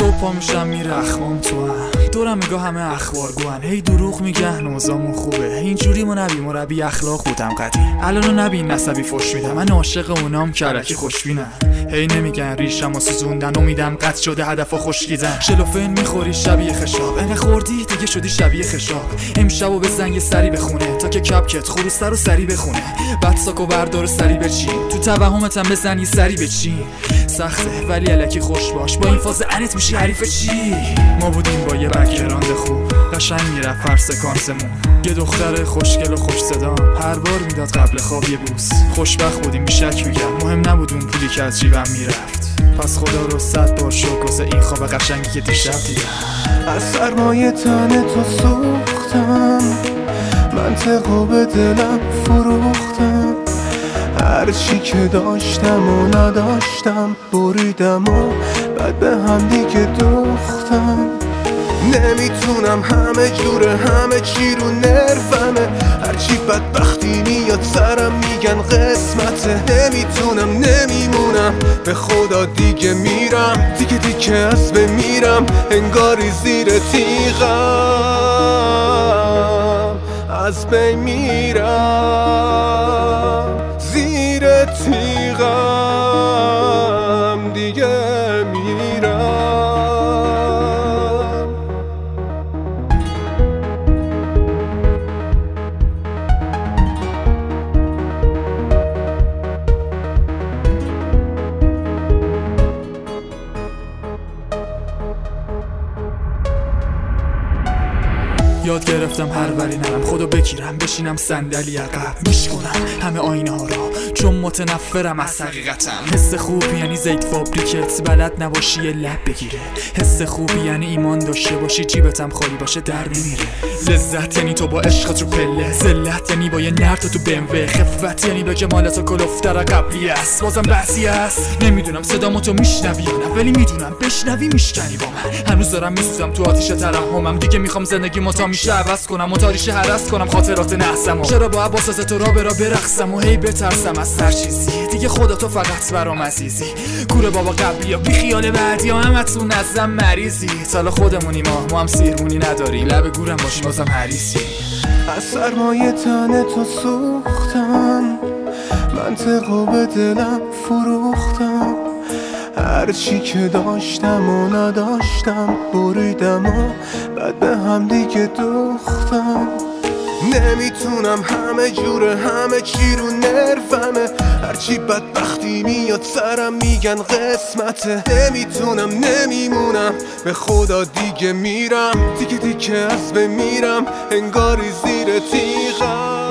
صبح پا میشم میره اخمام تو هم دورم میگاه همه اخبار گوهن هی دروغ میگن اوضاعمون خوبه اینجوری مربی اخلاق بودم قدیم الانو نبین نسبی فش میدم من عاشق اونام کلکی خوشبینم هی نمیگن ریشمو سوزوندن امیدم قطع شده هدفو خشکیدن شلوفن میخوری شبیه خشاب انقدر خوردی دیگه شدی شبیه خشاب امشبو بزن یه سری بخونه تا که کپکت خروس رو سری بخونه بعد ساکو بردار سری بچین تو توهمتم بزن یه سری بچین سخته ولی الکی خوش باش با این فاز انت میشی حریف چی ما بودیم با یه بک‌گراند خوب قشنگ میرفت هر سکانسمون یه دختر خوشگل و خوش صدا هر بار میداد قبل خواب یه بوس خوشبخت بودیم بیشک میگم مهم نبود اون پولی که از جیبم میرفت پس خدا رو 100 بار شکر واسه این خواب قشنگی که دیشب دیدم از سرمایه تن تو سوختم منطقو به دلم فروختم هرچی که داشتم و نداشتم بریدم و بعد به هم دیگه دوختم نمیتونم همه جوره همه چی رو نرفمه هرچی بدبختی میاد سرم میگن قسمته نمیتونم نمیمونم به خدا دیگه میرم دیگه از بمیرم انگاری زیر تیغم از بین میرم زیر تیغم دیگه میرم یاد گرفتم هر وری نرم خودو بگیرم بشینم صندلی عقب میشکنم همه آینه ها را چون متنفرم از حقیقتم حس خوبی یعنی زیت فابریکت بلد نباشی یه لب بگیره حس خوبی یعنی ایمان داشته باشی جیبتم خالی باشه در نمیره لذت یعنی تو با عشقت رو پله ذلت یعنی با یه نرد تو بموه خفت یعنی به جمالت و کلفتر قبلی است بازم بعضی است نمیدونم صدامو تو میشنوی یا نه ولی میدونم بشنوی میشکنی با من هنوز دارم میسوزم تو آتیش ترحمم دیگه میخوام زندگیمو تا میشه عوض کنم و تاریشه هرس کنم خاطرات نحسم چرا با عباس تو را برقصم و هی بترسم از هر چیزی دیگه خودتو فقط برام عزیزی کوره بابا قبلی یا بی خیال بعدی یا همتون ازم مریضی سال خودمونی ما هم سیرمونی نداری لب گورم باشی بازم حریصی از سرمایه تن تو سوختم منطقو به دلم فروختم هرچی که داشتم و نداشتم بریدم و بعد به هم دیگه دوختم نمیتونم همه جوره همه چی رو نرفمه هرچی بدبختی میاد سرم میگن قسمته نمیتونم نمیمونم به خدا دیگه میرم دیگه از بمیرم انگاری زیر تیغم